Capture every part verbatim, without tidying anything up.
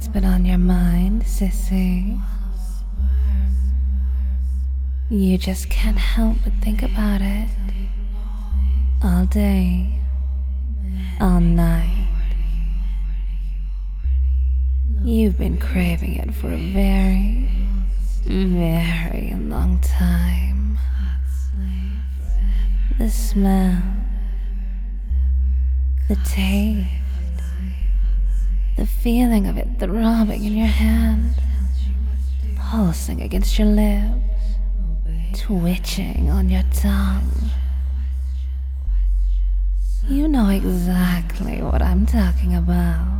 been on your mind, sissy. You just can't help but think about it. All day, all night. You've been craving it for a very, very long time. The smell, the taste, the feeling of it throbbing in your hand, pulsing against your lips, twitching on your tongue. You know exactly what I'm talking about.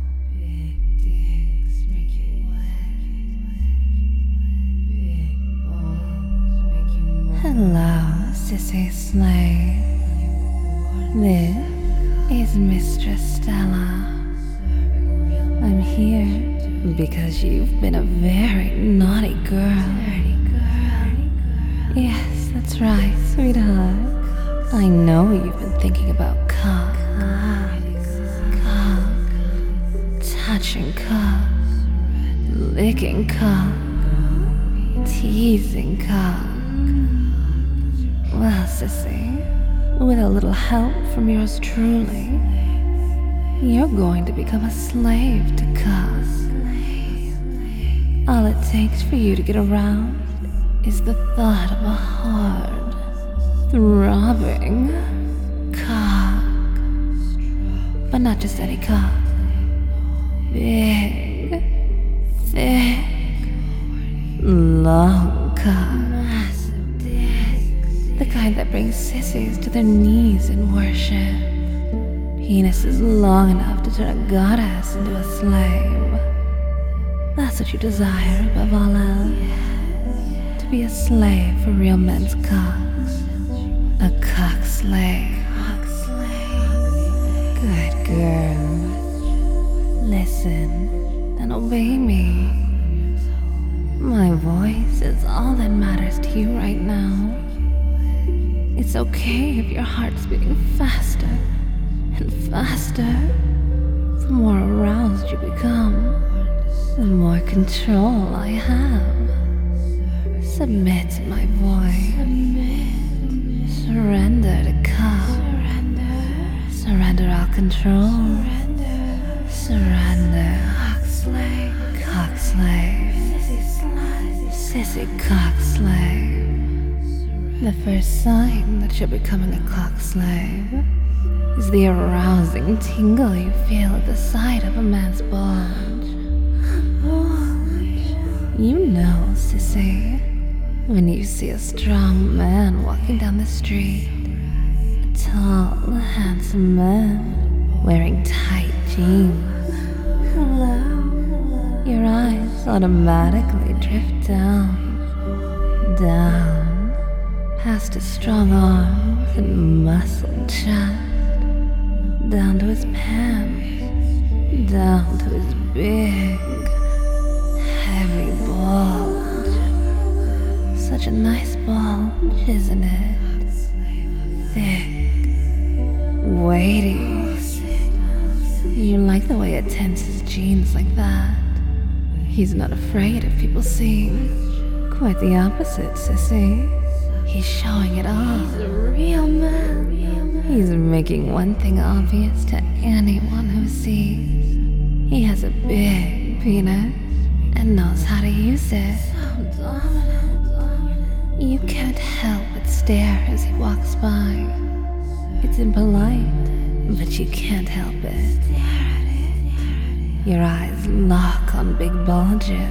Hello, Sissy Slay. This is Mistress Stella. I'm here because you've been a very naughty girl. Yes, that's right, sweetheart. I know you've been thinking about cock, cock, touching cock, licking cock, teasing cock. Well, sissy, with a little help from yours truly, you're going to become a slave to cock. All it takes for you to get around is the thought of a hard, throbbing cock. But not just any cock. Big, thick, long cock. The kind that brings sissies to their knees in worship. Penises long enough to turn a goddess into a slave. That's what you desire above all else. To be a slave for real men's cocks. A cock slave. Good girl. Listen and obey me. My voice is all that matters to you right now. It's okay if your heart's beating faster and faster. The more aroused you become, the more control I have. Submit to my voice. Surrender to cock. Surrender all control. Surrender. Cock slave. Sissy cock slave. The first sign that you're becoming a cock slave is the arousing tingle you feel at the sight of a man's bulge. You know, sissy, when you see a strong man walking down the street, a tall, handsome man wearing tight jeans. Hello. Your eyes automatically drift down, down. Past his strong arms and muscled chest, down to his pants, down to his big, heavy bulge. Such a nice bulge, isn't it? Thick, weighty. You like the way it tenses his jeans like that. He's not afraid of people seeing. Quite the opposite, sissy. He's showing it off. He's a real man. He's making one thing obvious to anyone who sees. He has a big penis and knows how to use it. You can't help but stare as he walks by. It's impolite, but you can't help it. Your eyes lock on big bulges.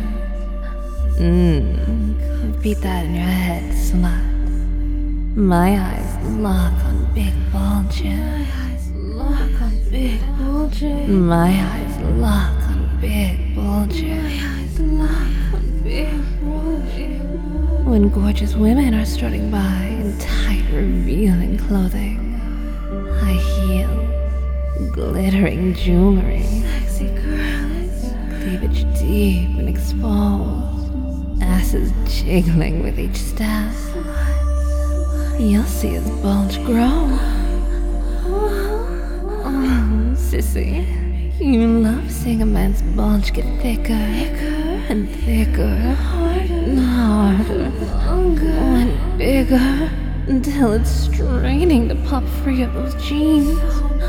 Mmm, repeat that in your head, slut. My eyes lock on big bulges. My eyes lock on big bulges. My eyes lock on big bulges. My eyes lock on big bulges. When gorgeous women are strutting by in tight, revealing clothing, high heels, glittering jewelry, sexy girls, cleavage deep and exposed, asses jiggling with each step. You'll see his bulge grow. Oh, sissy, You love seeing a man's bulge get thicker, thicker and thicker, harder, and harder, longer, and bigger, until it's straining to pop free of those jeans.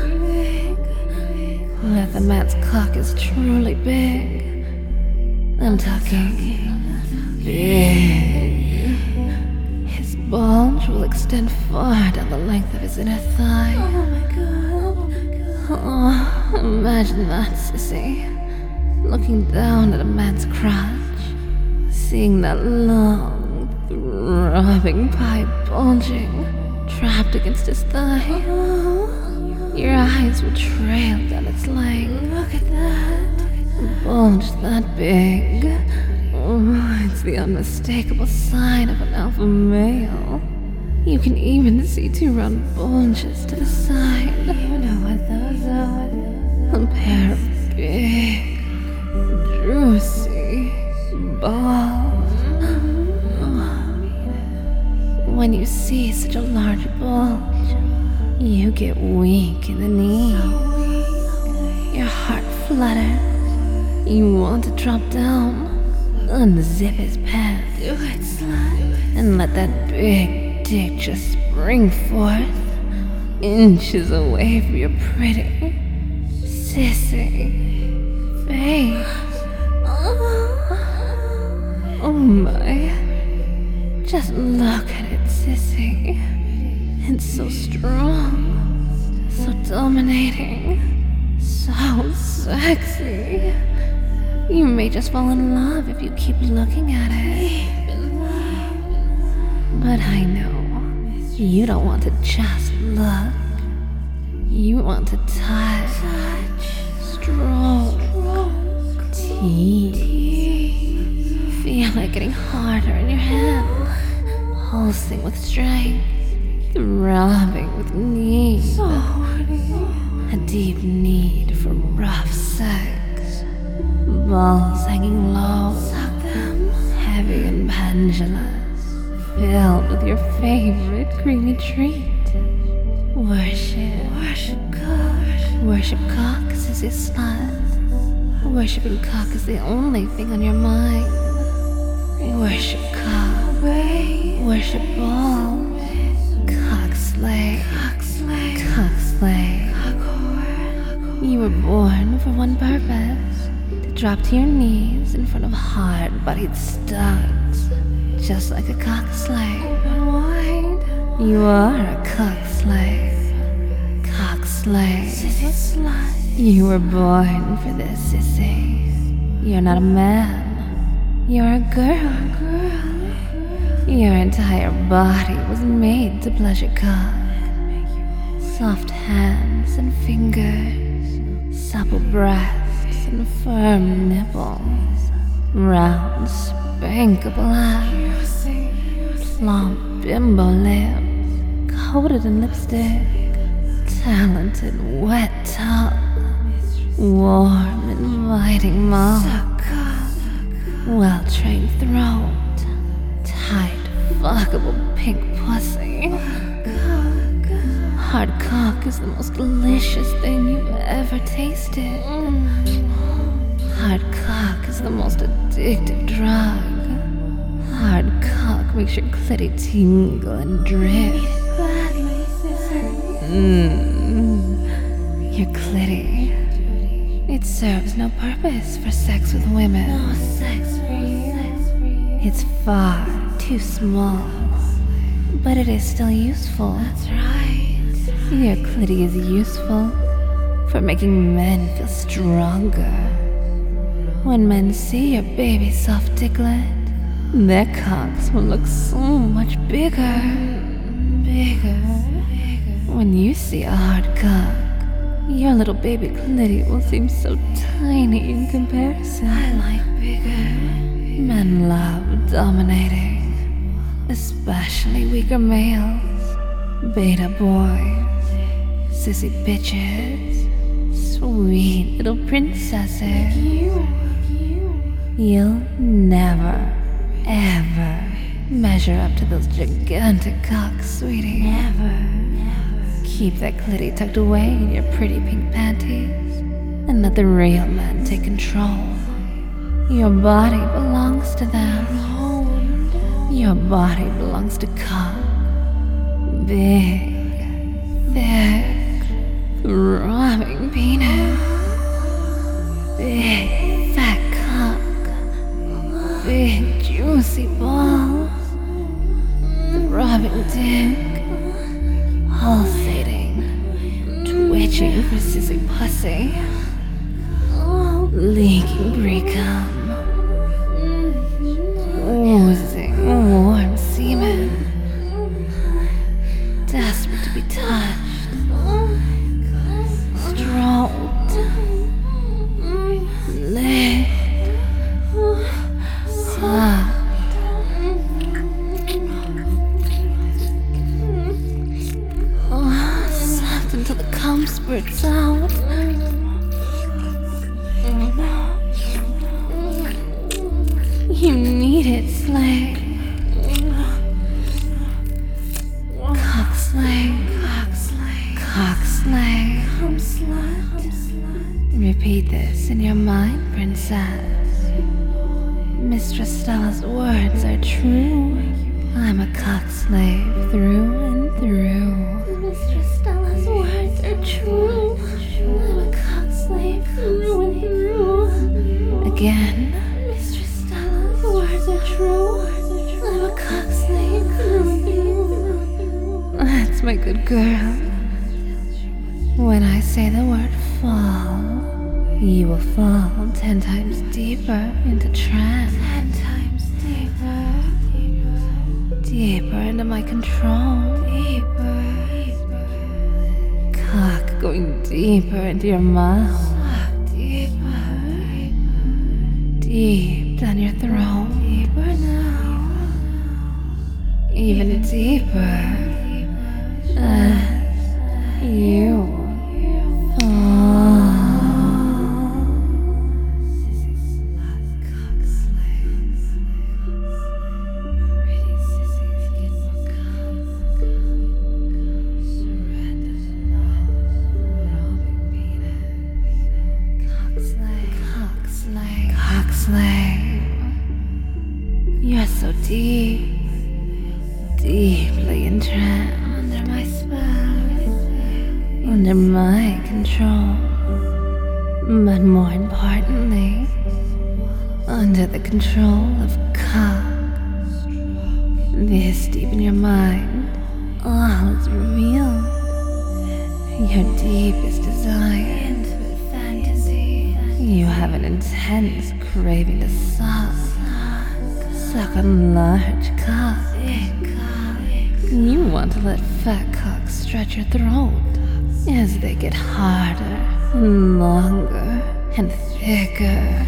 That the man's cock is truly big. I'm talking big. His bulge will extend far down the length of his inner thigh. Oh my god. Oh, imagine that, sissy. Looking down at a man's crotch, seeing that long, throbbing pipe bulging, trapped against his thigh. Your eyes will trail down its length. Look at that. A bulge that big. Oh, it's the unmistakable sign of an alpha male. You can even see two round bulges to the side. You know what those are. A pair of big, juicy balls. When you see such a large bulge, you get weak in the knee. Your heart flutters. You want to drop down, unzip his pants, do it, slut, and let that big dick just spring forth, inches away from your pretty, sissy face. Oh my, just look at it, sissy. It's so strong, so dominating, so sexy. You may just fall in love if you keep looking at it. But I know you don't want to just look. You want to touch, stroke, tease. Feel it getting harder in your hand, pulsing with strength, throbbing with need. A deep need for rough sex. Balls hanging low, heavy and pendulous, filled with your favorite creamy treat. Worship, worship cock, worship cock, sissy slut. Worshipping cock is the only thing on your mind. Worship cock, worship balls, cock slay, cock slay, cock slay. You were born for one purpose. Drop to your knees in front of hard-bodied studs, just like a cock slave. Open wide. You are a cock slave. Cock slave. Sissy slut. You were born for this, sissy. You're not a man. You're a girl. girl. Your entire body was made to pleasure cock. Soft hands and fingers, supple breasts and firm nipples, round, spankable ass, plump bimbo lips, coated in lipstick, talented wet tongue, warm, inviting mouth, well-trained throat, tight, fuckable pink pussy. Hard cock is the most delicious thing you've ever tasted. Hard cock is the most addictive drug. Hard cock makes your clitty tingle and drip. Mmm, your clitty. It serves no purpose for sex with women. No sex for you. It's far too small, but it is still useful. That's right. Your clitty is useful for making men feel stronger. When men see your baby soft dicklet, their cocks will look so much bigger, bigger. When you see a hard cock, your little baby clitty will seem so tiny in comparison. I like bigger. Men love dominating, especially weaker males, beta boys, sissy bitches, sweet little princesses. You'll never, ever measure up to those gigantic cocks, sweetie. Never, never. Keep that clitty tucked away in your pretty pink panties, and and let the real men take control. Your body belongs to them. Your body belongs to cock. Big, thick, throbbing penis. Big, fat cock. Big, juicy balls. Throbbing dick. Pulsating. Twitching for sissy pussy. Leaking pre-cum. Oozing warm semen. Desperate to be touched. Stroked. Licked. Sucked. Oh, sucked until the cum spurts out. You need it, slay. Cock slay. Cock slay. Cock slay. Cum slut. Repeat this in your mind, princess. Mistress Stella's words are true. I'm a cock slave through and through. Mistress Stella's words are true. I'm a cock slave through and through. Again. The words are true. I'm a cock slave through and through. That's my good girl. When I say the word fall, you will fall ten times deeper into trance. Ten times deeper. Deeper into my control. Deeper. Cock going deeper into your mouth. Deeper. Deep down your throat. Deeper now. Even deeper. As you fall. You're so deep, deeply entranced under my spell, under my control, but more importantly, under the control of cock. This deep in your mind, all is revealed. Your deepest desire, intimate fantasy. You have an intense craving to suck. Suck on large cock. You want to let fat cocks stretch your throat as they get harder and longer and thicker.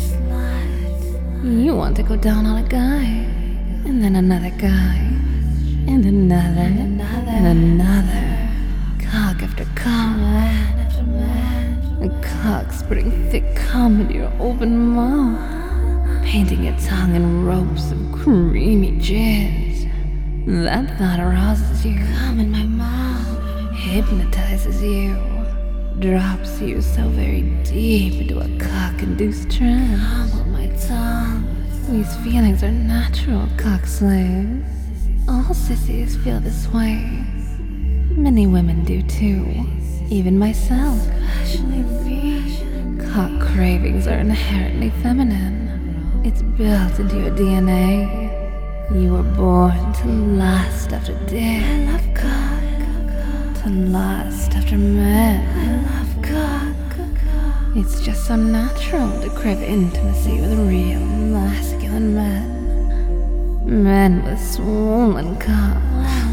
You want to go down on a guy, and then another guy, and another, and another, and another. Cock after cock, man after man. A cock spitting thick cum into your open mouth. Painting your tongue in ropes of creamy jizz. That thought arouses you. Come in my mouth. Hypnotizes you. Drops you so very deep into a cock-induced trance. Humble my tongue. These feelings are natural, cock slaves. All sissies feel this way. Many women do too. Even myself. Especially me. Cock cravings are inherently feminine. It's built into your D N A. You were born to lust after dick. I love cock. To lust after men. I love cock. It's just so natural to crave intimacy with real masculine men. Men with swollen cock.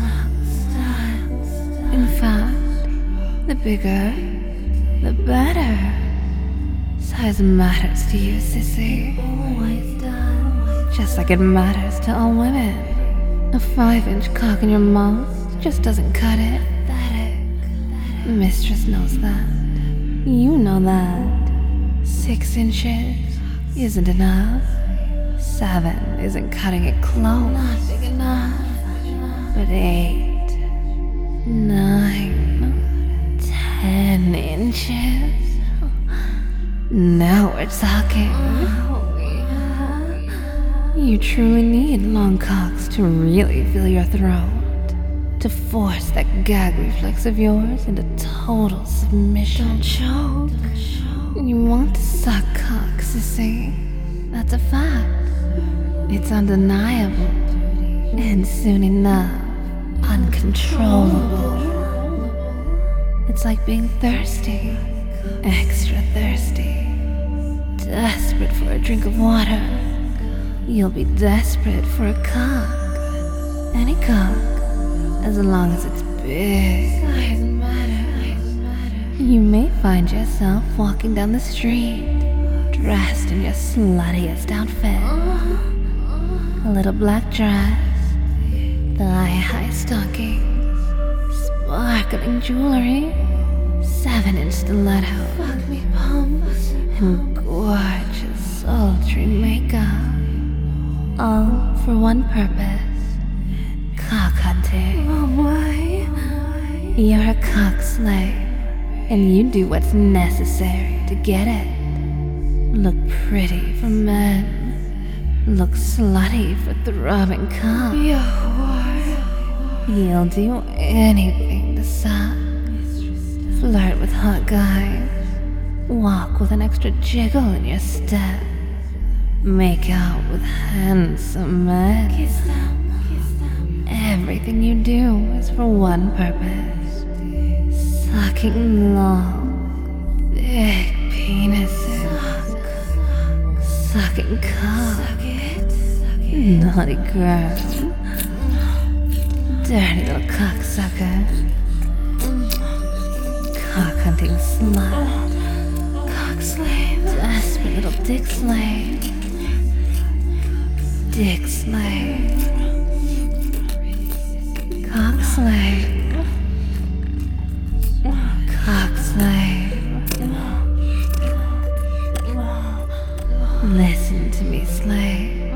In fact, the bigger, the better. Size matters to you, sissy. Always does. Just like it matters to all women. A five-inch cock in your mouth just doesn't cut it. Pathetic. Mistress knows that. You know that. Six inches isn't enough. Seven isn't cutting it close. Not big enough. But eight, nine, ten inches. start sucking. You truly need long cocks to really fill your throat, to force that gag reflex of yours into total submission. Don't choke. You want to suck cocks, you see. That's a fact. It's undeniable. And soon enough, uncontrollable. It's like being thirsty, extra thirsty, desperate for a drink of water. You'll be desperate for a cock. Any cock, as long as it's big. Doesn't matter. You may find yourself walking down the street, dressed in your sluttiest outfit. A little black dress, thigh-high stockings, sparkling jewelry, seven-inch stilettos, fuck me pumps, and gorgeous, sultry makeup. All for one purpose: cock hunting. Oh my! You're a cock slave, and you do what's necessary to get it. Look pretty for men. Look slutty for throbbing cock. Be a whore. You'll do anything to suck. Flirt with hot guys. Walk with an extra jiggle in your step. Make out with handsome men. Kiss them, kiss them. Everything you do is for one purpose: sucking long, thick penises. Suck. Sucking cock. Suck it, suck it. Naughty girl. Dirty little cocksucker. Cock hunting slut. Cock slave. Desperate little dick slave. Dick slave. Cock slave. Cock slave. Listen to me, slave.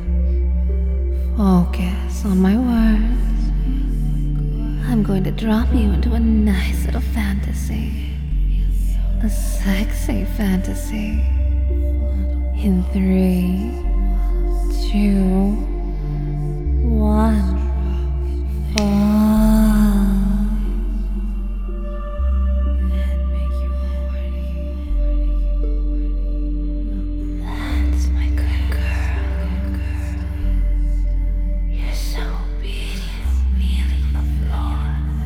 Focus on my words. I'm going to drop you into a nice little fantasy. A sexy fantasy. In three, two, one. Fall. That's my good girl. You're so obedient, kneeling on the floor,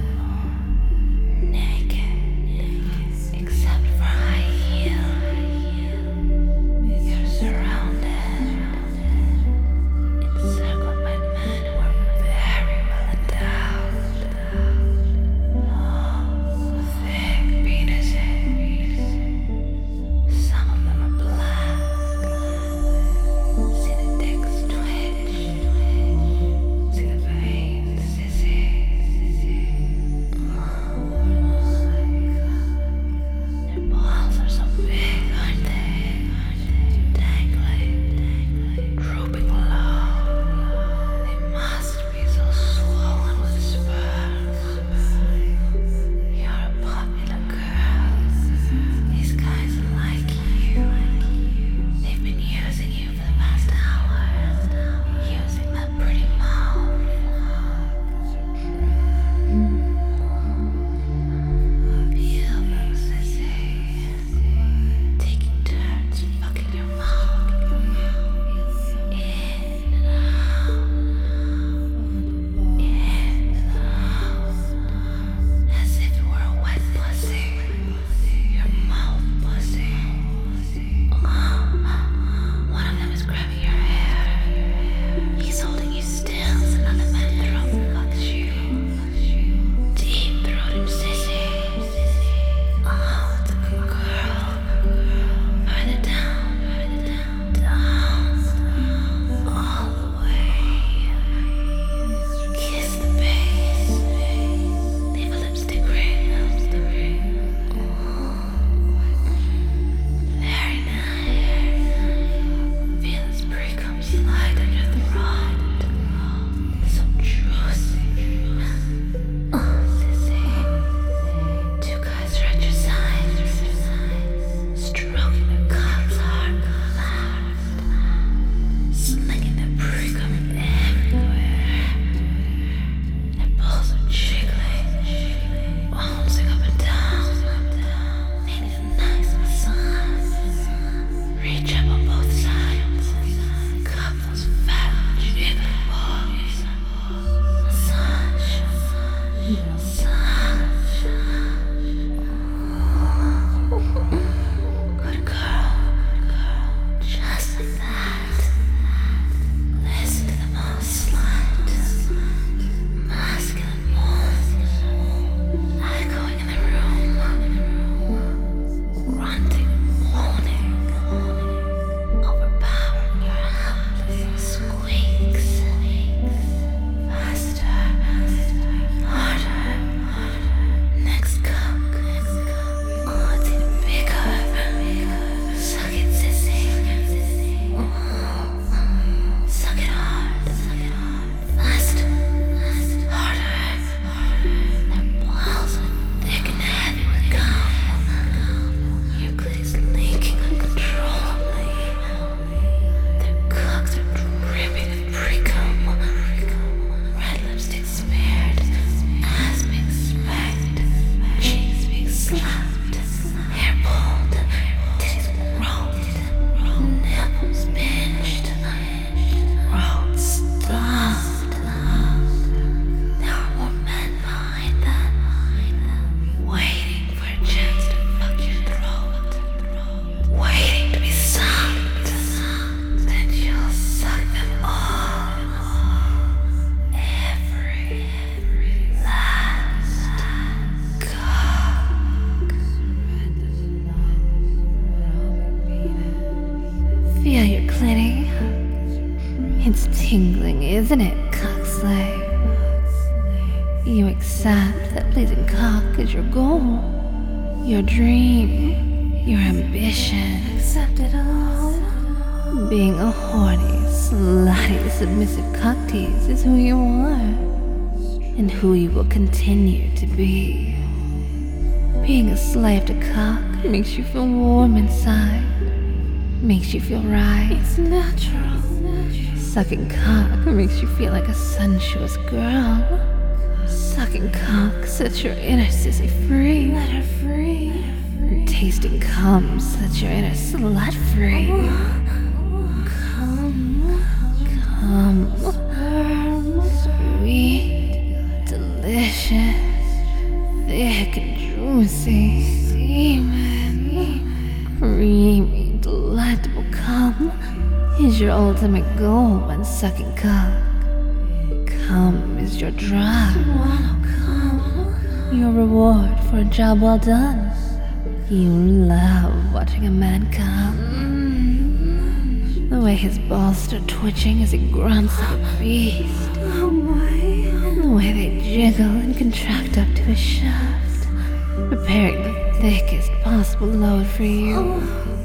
naked, except for high heel. You're surrounded. It's isn't it, cock slave? You accept that pleasing cock is your goal, your dream, your ambition. Accept it all. Being a horny, slutty, submissive cock tease is who you are, and who you will continue to be. Being a slave to cock makes you feel warm inside, makes you feel right. It's natural. Sucking cock makes you feel like a sensuous girl. Sucking cock sets your inner sissy free. Let her free. And tasting cum sets your inner slut free. Cum, cum, firm, sweet, delicious, thick and juicy, semen, creamy, delectable cum is your ultimate goal when sucking cock. Cum is your drug. Your reward for a job well done. You love watching a man come. The way his balls start twitching as he grunts like a beast. The way they jiggle and contract up to his shaft, preparing the thickest possible load for you.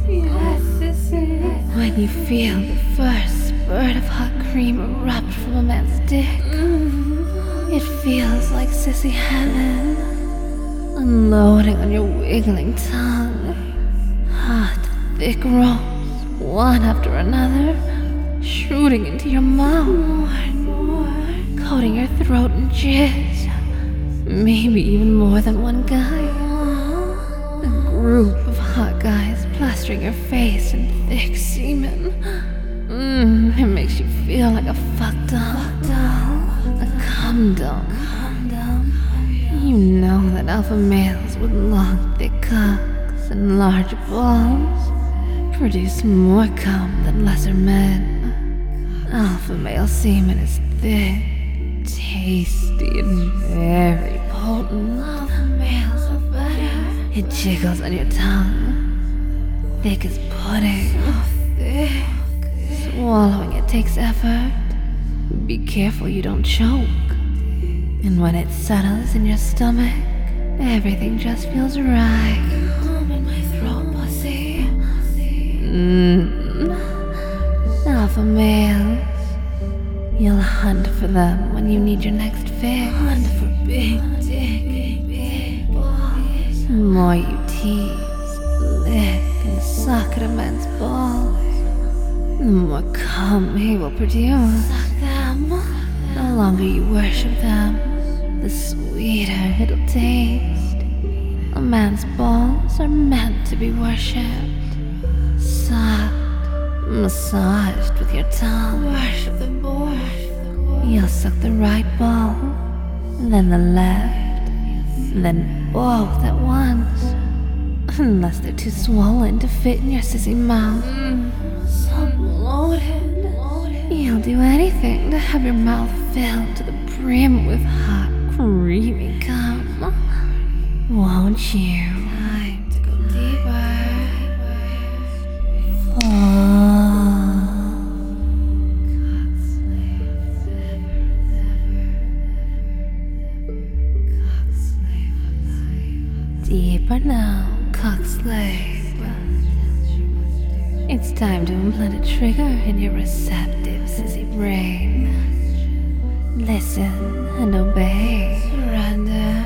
When you feel the first spurt of hot cream erupt from a man's dick, it feels like sissy heaven, unloading on your wiggling tongue. Hot, thick rolls, one after another, shooting into your mouth, more and more, coating your throat in jizz. Maybe even more than one guy. A group of hot guys plastering your face in thick semen. Mmm, it makes you feel like a fuck doll. A cum doll. You know that alpha males with long, thick cocks and large balls produce more cum than lesser men. Alpha male semen is thick, tasty, and very potent. Alpha males are better. It jiggles on your tongue, thick as pudding. So thick. Swallowing it takes effort. Be careful you don't choke. And when it settles in your stomach, everything just feels right. Home in my throat, pussy. Mmm. Alpha males. You'll hunt for them when you need your next fix. Hunt for big dick, big balls. The more you tease, lick, and suck at a man's balls, the more cum he will produce. Suck them. The longer you worship them, the sweeter it'll taste. A man's balls are meant to be worshipped, sucked, massaged with your tongue. Worship the boy. You'll suck the right ball, then the left, then both at once, unless they're too swollen to fit in your sissy mouth. Mm, so bloated. You'll do anything to have your mouth filled to the brim with hot, creamy cum. Won't you? Time to go deeper. Deeper now, cock slave. It's time to implant a trigger in your receptive sissy brain. Listen and obey. Surrender.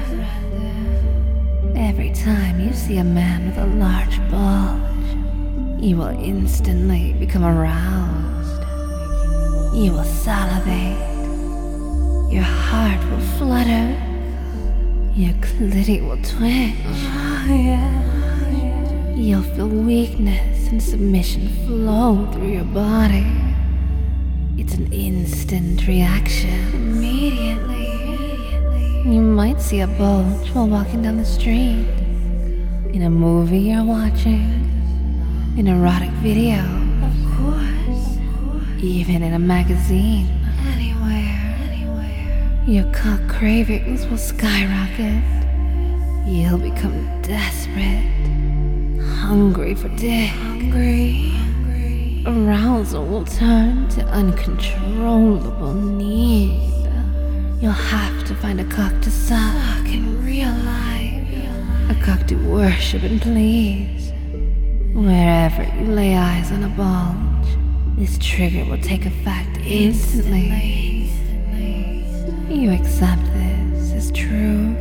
Every time you see a man with a large bulge, you will instantly become aroused. You will salivate. Your heart will flutter. Your clitty will twitch. Oh, yeah. You'll feel weakness and submission flow through your body. It's an instant reaction. Immediately. You might see a bulge while walking down the street, in a movie you're watching, an erotic video, of course, even in a magazine. Anywhere, anywhere. Your cock cravings will skyrocket. You'll become desperate, hungry for dick. Hungry. arousal will turn to uncontrollable need. You'll have to find a cock to suck in real life, a cock to worship and please. Wherever you lay eyes on a bulge, this trigger will take effect instantly. You accept this as true.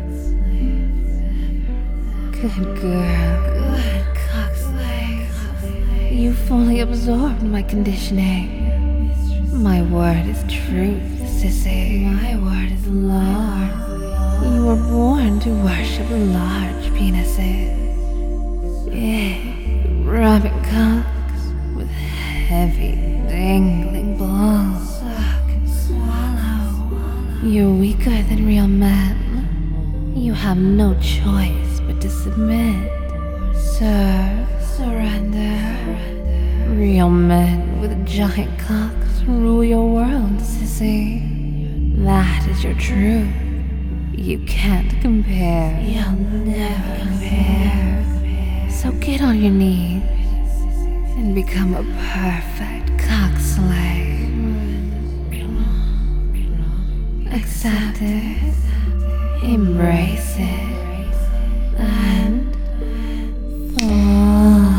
Good girl. Good cockslave. You fully absorbed my conditioning. My word is truth, sissy. My word is law. You were born to worship large penises. Big, rubbing cocks with heavy, dangling balls. Suck and swallow. You're weaker than real men. You have no choice but to submit. Serve, surrender. Real men with giant cocks rule your world, sissy. That is your truth. You can't compare. You'll never compare. So get on your knees and become a perfect cock slave. Accept it, embrace it, and fall.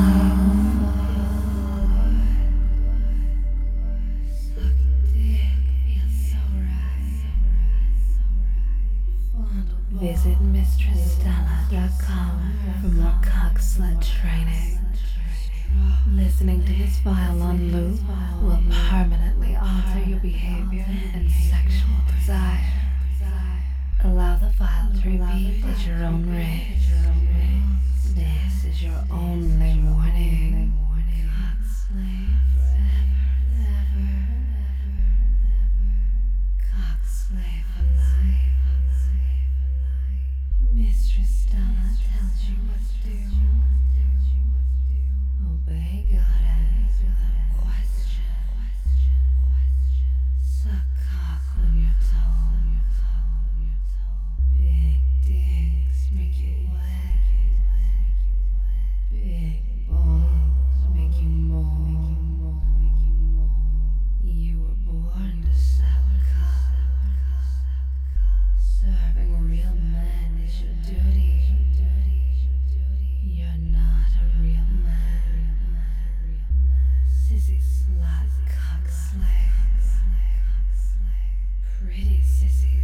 Visit mistress stella dot com for more cock slut training. Listening to this file on loop will permanently alter your behavior and sexual desire. Allow the file to repeat at your own risk. This is your only warning. Cock slave forever, ever, cock slave for life. Mistress Stella tells you what to do. Obey goddess without question. Suck cock when you're told. Big dicks make you wet. Big balls make you moan. You were born to suck cock. Serving real men is your duty. You're not a real man. Sissy slut cock slave. Pretty sissies